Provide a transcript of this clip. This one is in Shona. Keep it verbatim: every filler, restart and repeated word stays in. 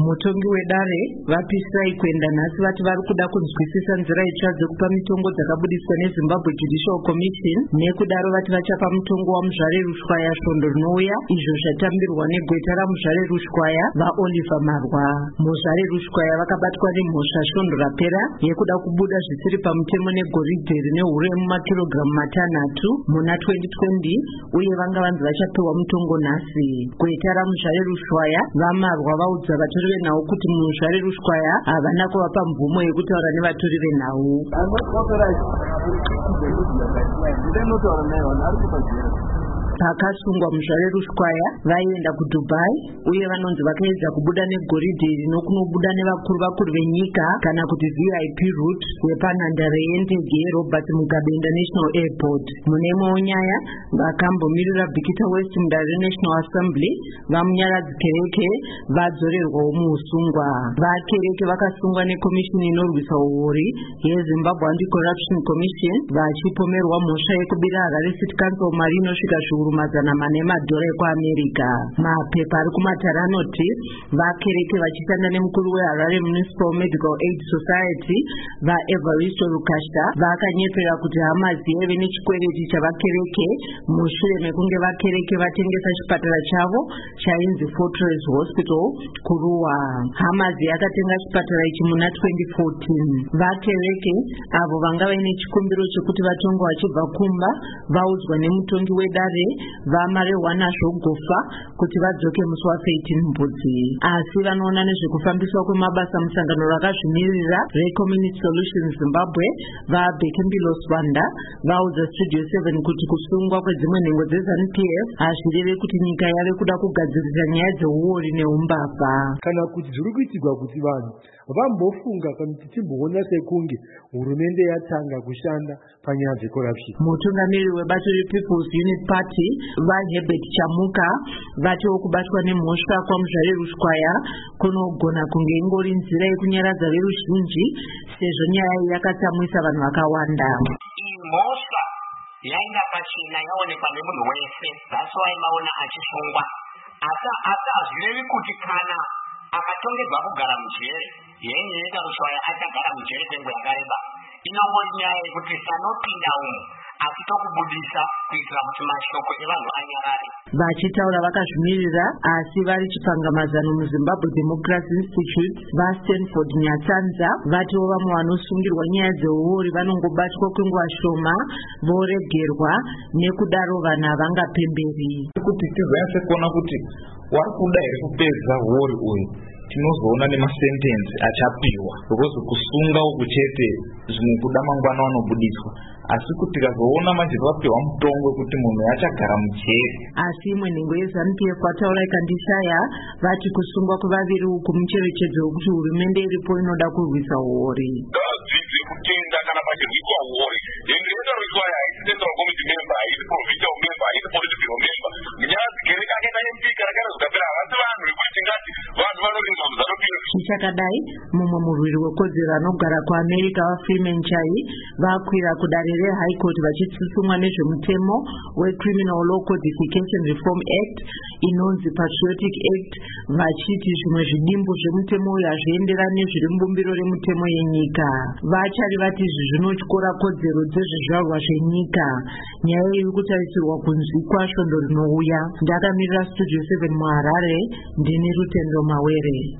Mutongi wedare vapisai kuenda nhasi vati vari kuda kunzwisisa nzira itsva dzekupa mitongo dzakabudiswa neZimbabwe Judicial Commission. Nekudaro vati vachapa mutongo waMuzvare Rushwaya svondo rinouya, izvo zvatambirwa negweta raMuzvare Rushwaya vaOliver Marwa. Muzvare Rushwaya vakabatwa nemhosva svondo rapera yekuda kubuda zvisiri pamutemo negoridhe rine huro yemumakirogiramu matanhatu muna twenty twenty, uye vanga vanzi vachapiwa mutongo nhasi. Gweta raMuzvare Rushwaya vaMarwa vaudza vatori venhau kuti Muzvare Rushwaya havana kuvapa mvumo yekutaura nevatori venhau. Pakasungwa Muzvare Rushwaya vaienda kuDubai, uye vanonzi vakaedza kubuda negoridhe rinokunobuda nevakuru vakuru venyika kana kuti V I P route yepanhandare yendege yeRobert Mugabe International Airport. Mune imwewo nyaya, vakambomirira Vikita West mudare reNational Assembly vamunyaradzi Kereke vadzorerwawo muusungwa. VaKereke vakasungwa nekomishini inorwisa uori yeZimbabwe Anti-Corruption Commission vachipomerwa mhosva yekubira Harare City Council mari inosvika zviuru mazana mana emadhora ekuAmerica. Mapepa ari kumatara anoti vaKereke vachishanda nemukuru weHarare Municipal Medical Aid Society vaEvaristo Rukashta vakanyepera kuti hama dzive nechikwereti chavaKereke mushure mekunge vaKereke vatengesa chipatara chavo chainzi Fortress Hospital kuRuwa. Hamazi yakatenga chipatara ichi muna twenty fourteen. VaKereke avo vanga vaine chikumbiro chekuti vatongwa vachibva kumba vaudzwa nemutongi wedare vaMarewana zvogofa kuti vadzoke musi wa-thirteen Mbudzi. Asi vanoona nezvekufambiswa kwemabasa musangano rakazvimirira reCommunity Solutions Zimbabwe vaBhekembilo Swanda vaudza Studio seven kuti kusungwa kwedzimwe nhengo dzeZANU-P F hazvireve kuti nyika yave kuda kugadzirisa nyaya dzeuori neumbavha. Kana kuti zviri kuitirwa kuti vanhu vambofunga kana tichimboona sekunge hurumende yatanga kushanda panyaya dzecorruption. Mutungamiri webato rePeople's Unit Party vaHerbert Chamuka vatiwo kubatwa nemhosva kwaMuzvare Rushwaya kunogona kunge ingori nzira yekunyaradza veruzhinji sezvo nyaya iyi yakatsamwisa vanhu vakawanda. Mhosva yainga pachena yaonekwa nemunhu wese, that's why maona achisungwa. Asi hazvirevi kuti kana akatongerwa kugara mujere yenyika Rushwaya achagara mujere kwenguva yakareba. Inongori nyaya yekuti sanopinda umu asi tokubudisa kuitira kuti mashoko evanhu anyarare. Vachitaura vakazvimirira asi vari chipangamazano muZimbabwe Democracy Institute vaStanford Nyatsanza vatiwo vamwe vanosungirwa nyaya dzeuori vanongobatwa kwenguva shoma voregerwa, nekudaro vanhu havangapemberi. Kuti tizonyatse kuona kuti wari kuda here kupedza uori uyu, tinozoona nemasentensi achapiwa, because kusunga uku chete zvimwe kuda mangwana vanobudiswa, asi kuti tikazoona manje vapiwa mutongo kuti munhu achagara mujere. Asi imwe nhengo yeZANU-P F vataura ikandishaya vati kusungwa kwevaviri uku mucherechedzo wekuti hurumende iripo inoda kurwisa uori. Ngadzidze kutenda kana pachirwiswa uori. Yengeeta Rushwaya haisi central committee member, haisi provincial member, haisi political member. Munyaradzi Kereke akaenda nempika rakanozikapera havasi vanhu vekuti tingati vanhu vanorinzwa muZANU-P F. Ichakadai mumwe murwiri wekodzero anogara kuAmerica vaFreeman Chai vakwira kudare reHigh Court vachitsutsumwa nezvemutemo weCriminal Law Codification Reform Act inonzi Patriotic Act, vachiti zvimwe zvidimbu zvemutemo uyu hazvienderani nezviri mubumbiro remutemo yenyika. Vachari vati izvi zvinotyora kodzero dzezvizvarwa zvenyika. Nyaya iyi iri kutarisirwa kunzwikwa svondo rinouya. Ndakamirira Studio seven muHarare, ndini Rutendo Mawere.